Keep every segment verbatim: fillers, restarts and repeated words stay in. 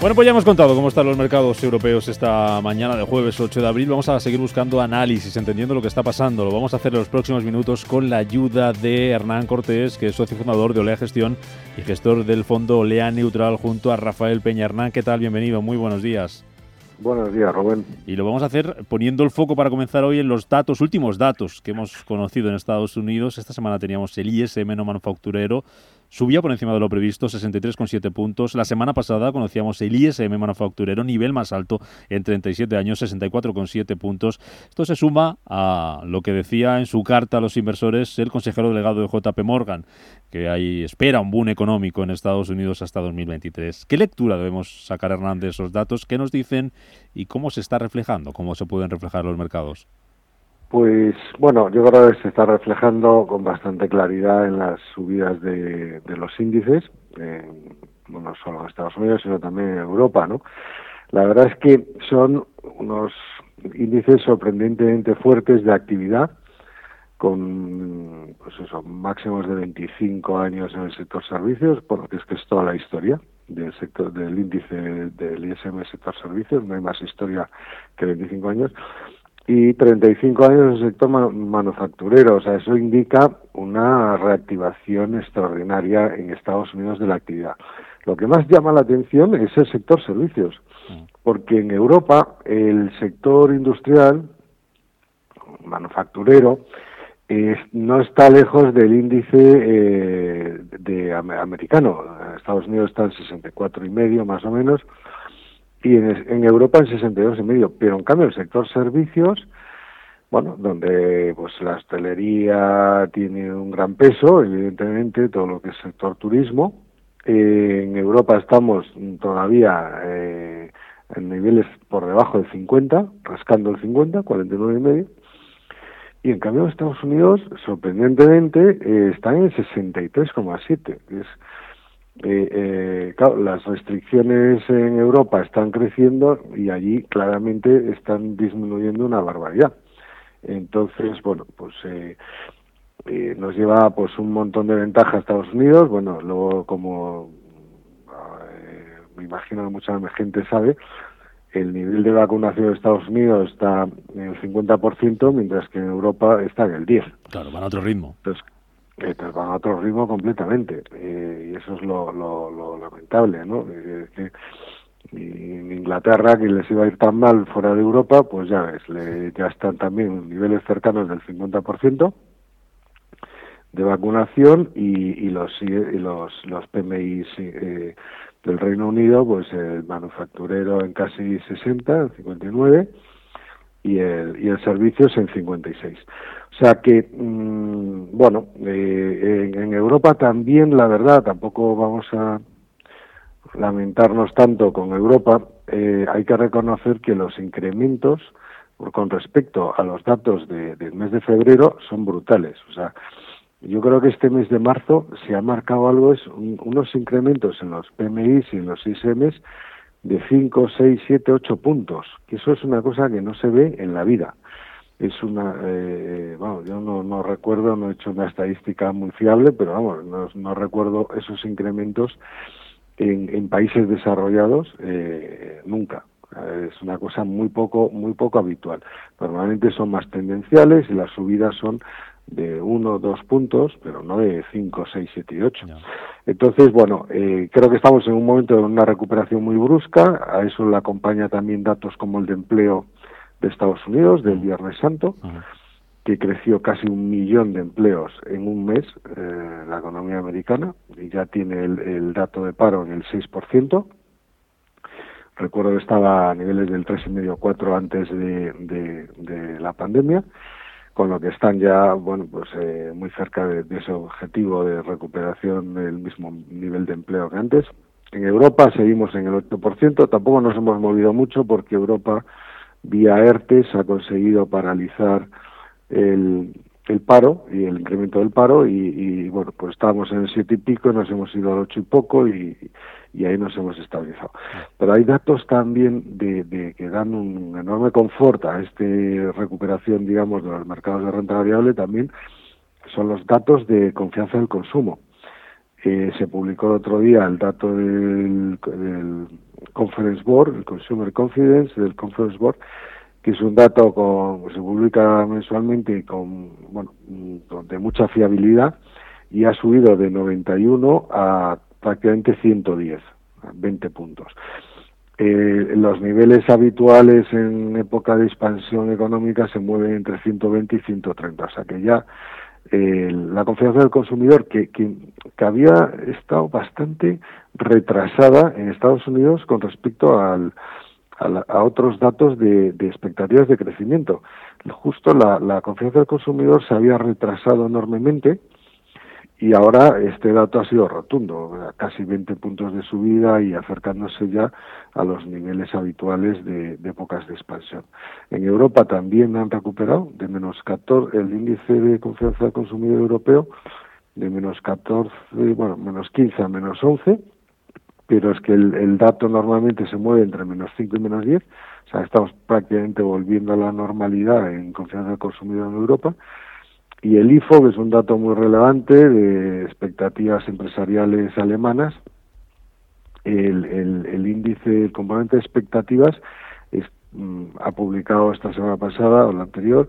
Bueno, pues ya hemos contado cómo están los mercados europeos esta mañana de jueves ocho de abril. Vamos a seguir buscando análisis, entendiendo lo que está pasando. Lo vamos a hacer en los próximos minutos con la ayuda de Hernán Cortés, que es socio fundador de Olea Gestión y gestor del fondo Olea Neutral, junto a Rafael Peña. Hernán, ¿qué tal? Bienvenido, muy buenos días. Buenos días, Rubén. Y lo vamos a hacer poniendo el foco para comenzar hoy en los datos, últimos datos que hemos conocido en Estados Unidos. Esta semana teníamos el I S M no manufacturero, subía por encima de lo previsto, sesenta y tres coma siete puntos. La semana pasada conocíamos el I S M manufacturero, nivel más alto en treinta y siete años, sesenta y cuatro coma siete puntos. Esto se suma a lo que decía en su carta a los inversores el consejero delegado de J P Morgan, que ahí espera un boom económico en Estados Unidos hasta dos mil veintitrés. ¿Qué lectura debemos sacar, Hernán, de esos datos? ¿Qué nos dicen y cómo se está reflejando? ¿Cómo se pueden reflejar los mercados? Pues bueno, yo creo que se está reflejando con bastante claridad en las subidas de, de los índices, eh, no solo en Estados Unidos, sino también en Europa, ¿no? La verdad es que son unos índices sorprendentemente fuertes de actividad, con pues eso, máximos de veinticinco años en el sector servicios, porque es que es toda la historia del sector del índice del I S M sector servicios, no hay más historia que veinticinco años, y treinta y cinco años en el sector man- manufacturero. O sea, eso indica una reactivación extraordinaria en Estados Unidos de la actividad. Lo que más llama la atención es el sector servicios, porque en Europa el sector industrial manufacturero eh, no está lejos del índice eh, de americano. En Estados Unidos está en sesenta y cuatro y medio más o menos, y en, en Europa en sesenta y dos y medio, pero en cambio el sector servicios, bueno, donde pues la hostelería tiene un gran peso, evidentemente, todo lo que es sector turismo, eh, en Europa estamos todavía eh, en niveles por debajo del cincuenta, rascando el cincuenta, cuarenta y nueve y medio, y en cambio en Estados Unidos, sorprendentemente, eh, están en sesenta y tres coma siete, que es Eh, eh, claro, las restricciones en Europa están creciendo y allí claramente están disminuyendo una barbaridad. Entonces, bueno, pues eh, eh, nos lleva pues un montón de ventaja a Estados Unidos. Bueno, luego como eh, me imagino que mucha gente sabe, el nivel de vacunación de Estados Unidos está en el cincuenta por ciento, mientras que en Europa está en el diez por ciento. Claro, van a otro ritmo. Entonces, Entonces van a otro ritmo completamente, eh, y eso es lo, lo, lo lamentable, ¿no? Eh, que en Inglaterra, que les iba a ir tan mal fuera de Europa, pues ya ves, le, ya están también en niveles cercanos del cincuenta por ciento de vacunación, y, y los y los los P M I eh, del Reino Unido, pues el manufacturero en casi sesenta, en cincuenta y nueve, y el y el servicios en cincuenta y seis. O sea que, mmm, bueno, eh, en, en Europa también, la verdad, tampoco vamos a lamentarnos tanto con Europa. Eh, hay que reconocer que los incrementos con respecto a los datos de, del mes de febrero son brutales. O sea, yo creo que este mes de marzo se ha marcado algo, es un, unos incrementos en los P M Is y en los I S Ms de cinco, seis, siete, ocho puntos, que eso es una cosa que no se ve en la vida. Es una, eh, bueno, yo no, no recuerdo, no he hecho una estadística muy fiable, pero vamos, no, no recuerdo esos incrementos en, en países desarrollados eh, nunca. Es una cosa muy poco, muy poco habitual. Normalmente son más tendenciales y las subidas son de uno o dos puntos, pero no de cinco, seis, siete y ocho. No. Entonces, bueno, eh, creo que estamos en un momento de una recuperación muy brusca. A eso le acompaña también datos como el de empleo de Estados Unidos, del Viernes Santo, uh-huh. que creció casi un millón de empleos en un mes, eh, la economía americana, y ya tiene el, el dato de paro en el seis por ciento. Recuerdo que estaba a niveles del tres coma cinco a cuatro antes de, de, de la pandemia, con lo que están ya, bueno, pues eh, muy cerca de, de ese objetivo de recuperación del mismo nivel de empleo que antes. En Europa seguimos en el ocho por ciento, tampoco nos hemos movido mucho porque Europa, vía ERTES, ha conseguido paralizar el, el paro y el incremento del paro, y, y bueno, pues estábamos en el siete y pico, nos hemos ido al ocho y poco, y, y ahí nos hemos estabilizado. Pero hay datos también de, de que dan un enorme confort a esta recuperación, digamos, de los mercados de renta variable. También son los datos de confianza del consumo. Eh, se publicó el otro día el dato del, del Conference Board, el Consumer Confidence del Conference Board, que es un dato con, que se publica mensualmente y con, bueno, de mucha fiabilidad, y ha subido de noventa y uno a prácticamente ciento diez, veinte puntos. Eh, los niveles habituales en época de expansión económica se mueven entre ciento veinte y ciento treinta, o sea que ya eh, la confianza del consumidor, que, que, que había estado bastante retrasada en Estados Unidos con respecto al, a, la, a otros datos de, de expectativas de crecimiento. Justo la, la confianza del consumidor se había retrasado enormemente, y ahora este dato ha sido rotundo, casi veinte puntos de subida y acercándose ya a los niveles habituales de, de épocas de expansión. En Europa también han recuperado de menos catorce, el índice de confianza del consumidor europeo de menos catorce, bueno, menos quince a menos once, pero es que el, el dato normalmente se mueve entre menos cinco y menos diez, o sea, estamos prácticamente volviendo a la normalidad en confianza del consumidor en Europa. Y el I F O, que es un dato muy relevante de expectativas empresariales alemanas, el, el, el índice, el componente de expectativas, es, mm, ha publicado esta semana pasada o la anterior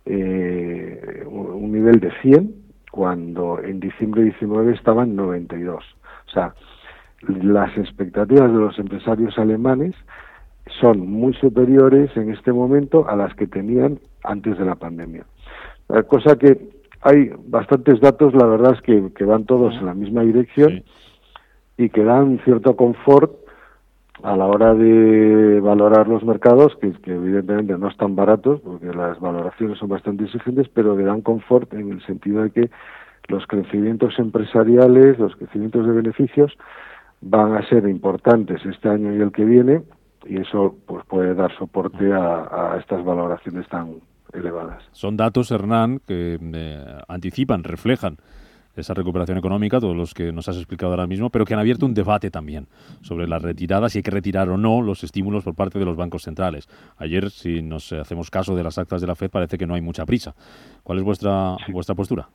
eh, un, un nivel de cien, cuando en diciembre diecinueve estaba en noventa y dos. O sea, las expectativas de los empresarios alemanes son muy superiores en este momento a las que tenían antes de la pandemia. Cosa que hay bastantes datos, la verdad es que, que van todos en la misma dirección, sí, y que dan cierto confort a la hora de valorar los mercados, que, que evidentemente no están baratos, porque las valoraciones son bastante exigentes, pero que dan confort en el sentido de que los crecimientos empresariales, los crecimientos de beneficios van a ser importantes este año y el que viene, y eso pues puede dar soporte a, a estas valoraciones tan elevadas. Son datos, Hernán, que eh, anticipan, reflejan esa recuperación económica, todos los que nos has explicado ahora mismo, pero que han abierto un debate también sobre las retiradas, si hay que retirar o no los estímulos por parte de los bancos centrales. Ayer, si nos hacemos caso de las actas de la FED, parece que no hay mucha prisa. ¿Cuál es vuestra vuestra postura?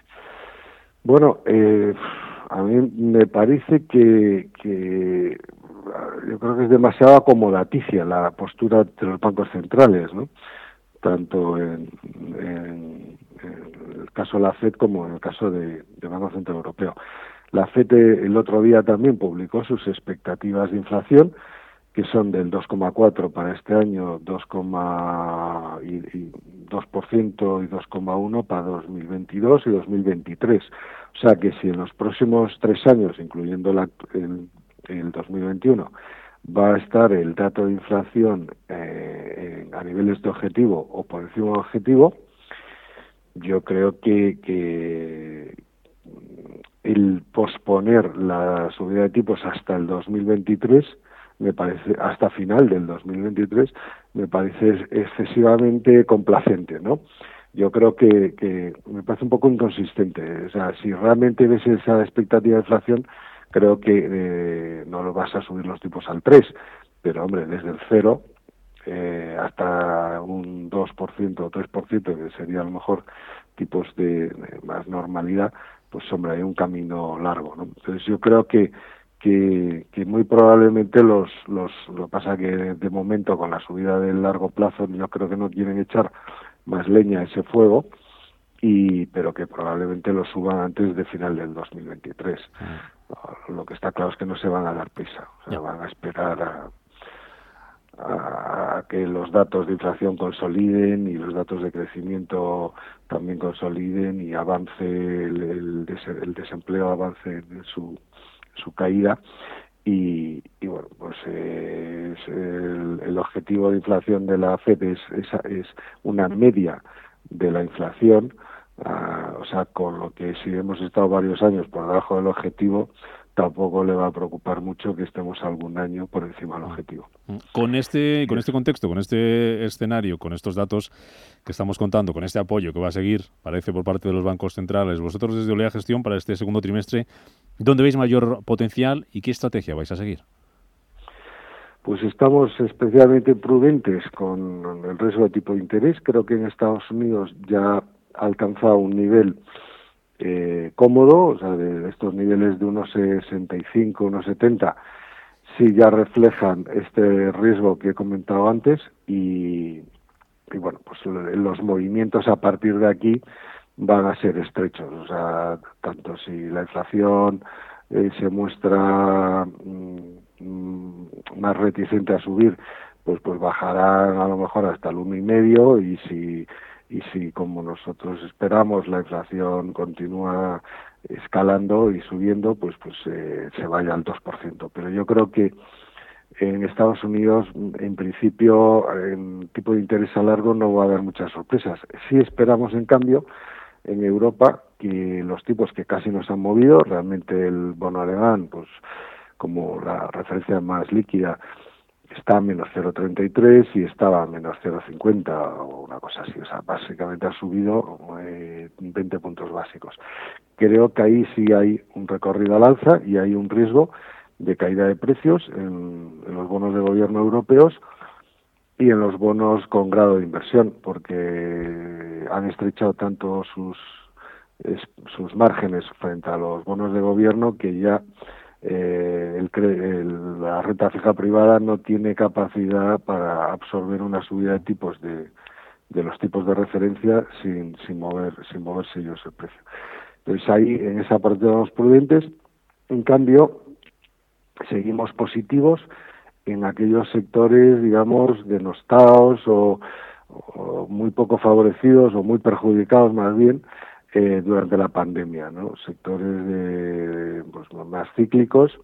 Bueno, eh, a mí me parece que, que yo creo que es demasiado acomodaticia la postura de los bancos centrales, ¿no? Tanto en, en, en el caso de la FED como en el caso de, de Banco Central Europeo. La FED el otro día también publicó sus expectativas de inflación, que son del dos coma cuatro para este año, dos por ciento y dos coma uno para dos mil veintidós y dos mil veintitrés. O sea que si en los próximos tres años, incluyendo la, el, el dos mil veintiuno, va a estar el dato de inflación eh, en, a niveles de objetivo o por encima de objetivo, yo creo que, que el posponer la subida de tipos hasta el dos mil veintitrés, me parece, hasta final del dos mil veintitrés, me parece excesivamente complacente, ¿no? Yo creo que, que me parece un poco inconsistente. O sea, si realmente ves esa expectativa de inflación, creo que eh, no lo vas a subir los tipos al tres, pero hombre, desde el cero eh, hasta un dos por ciento o tres por ciento, que sería a lo mejor tipos de, de más normalidad, pues hombre, hay un camino largo, ¿no? Entonces yo creo que que, que muy probablemente los, los lo que pasa que de momento con la subida del largo plazo yo creo que no quieren echar más leña a ese fuego, y pero que probablemente lo suban antes de final del dos mil veintitrés. Uh-huh. Lo que está claro es que no se van a dar prisa, o sea, yeah. van a esperar a, a que los datos de inflación consoliden y los datos de crecimiento también consoliden y avance el, el, des, el desempleo avance en su su caída, y, y bueno, pues eh, es el, el objetivo de inflación de la FED es, es, es una media de la inflación, uh, o sea, con lo que si hemos estado varios años por debajo del objetivo, tampoco le va a preocupar mucho que estemos algún año por encima del objetivo. Con este, con este contexto, con este escenario, con estos datos que estamos contando, con este apoyo que va a seguir, parece, por parte de los bancos centrales, vosotros desde Olea Gestión para este segundo trimestre, ¿dónde veis mayor potencial y qué estrategia vais a seguir? Pues estamos especialmente prudentes con el riesgo de tipo de interés. Creo que en Estados Unidos ya ha alcanzado un nivel eh, cómodo, o sea, de estos niveles de uno coma sesenta y cinco, uno coma setenta, sí ya reflejan este riesgo que he comentado antes y, y bueno, pues los movimientos a partir de aquí van a ser estrechos. O sea, tanto si la inflación eh, se muestra mm, más reticente a subir, pues pues bajarán a lo mejor hasta el uno y medio, y si y si como nosotros esperamos la inflación continúa escalando y subiendo, pues pues eh, se vaya al dos por ciento. Pero yo creo que en Estados Unidos, en principio, en tipo de interés a largo no va a haber muchas sorpresas. Sí esperamos, en cambio, en Europa, que los tipos que casi no se han movido, realmente el bono alemán, pues como la referencia más líquida, está a menos cero coma treinta y tres y estaba a menos cero coma cincuenta o una cosa así. O sea, básicamente ha subido eh, veinte puntos básicos. Creo que ahí sí hay un recorrido al alza y hay un riesgo de caída de precios en, en los bonos de gobierno europeos y en los bonos con grado de inversión, porque han estrechado tanto sus es, sus márgenes frente a los bonos de gobierno que ya eh, el, el, la renta fija privada no tiene capacidad para absorber una subida de tipos de, de los tipos de referencia sin, sin mover sin moverse ellos el precio. Entonces ahí en esa parte vamos prudentes. En cambio, seguimos positivos en aquellos sectores, digamos, denostados o, o muy poco favorecidos o muy perjudicados más bien eh, durante la pandemia, ¿no? Sectores de, pues, más cíclicos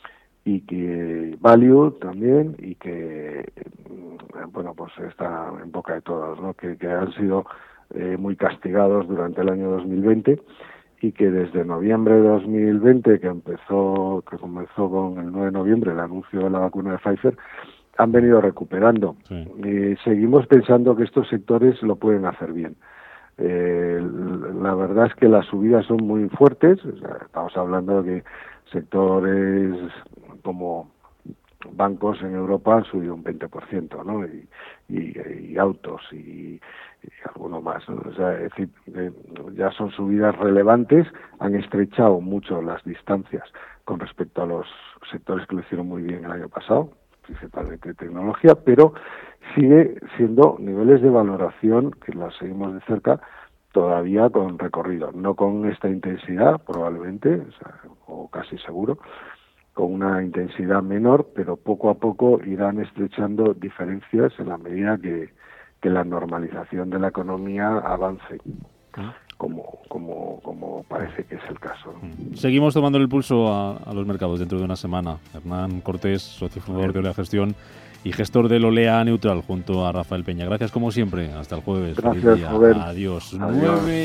y que value también y que, bueno, pues está en boca de todos, ¿no? Que, que han sido eh, muy castigados durante el año dos mil veinte y que desde noviembre de dos mil veinte, que empezó, que comenzó con el nueve de noviembre el anuncio de la vacuna de Pfizer, han venido recuperando. Sí. Y seguimos pensando que estos sectores lo pueden hacer bien. Eh, la verdad es que las subidas son muy fuertes. O sea, estamos hablando de que sectores como bancos en Europa han subido un veinte por ciento, ¿no? Y, y, y autos y, y alguno más, ¿no? O sea, es decir, eh, ya son subidas relevantes, han estrechado mucho las distancias con respecto a los sectores que lo hicieron muy bien el año pasado, principalmente tecnología, pero sigue siendo niveles de valoración que las seguimos de cerca todavía con recorrido, no con esta intensidad probablemente, o sea, o casi seguro, con una intensidad menor, pero poco a poco irán estrechando diferencias en la medida que, que la normalización de la economía avance, como, como, como parece que es el caso, ¿no? Seguimos tomando el pulso a, a los mercados dentro de una semana. Hernán Cortés, socio fundador de Olea Gestión y gestor del Olea Neutral, junto a Rafael Peña. Gracias como siempre. Hasta el jueves. Gracias, Joven. Adiós. Adiós.